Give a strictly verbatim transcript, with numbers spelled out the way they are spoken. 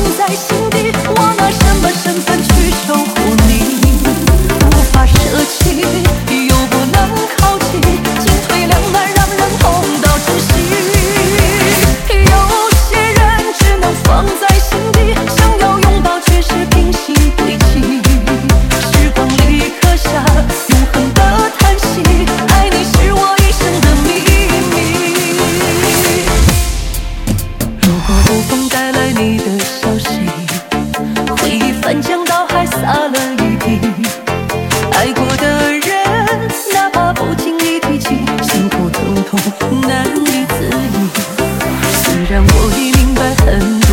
在心底，我拿什么身份去守护你？无法舍弃，又不能靠近，进退两难，让人痛到窒息。有些人只能放在心底，想要拥抱却是平行轨迹。时光里刻下永恒的叹息，爱你是我一生的秘密。如果不风带来你的消息，回忆翻江倒海洒了一地。爱过的人，哪怕不经意提起，心头疼痛难以自已。虽然我已明白很多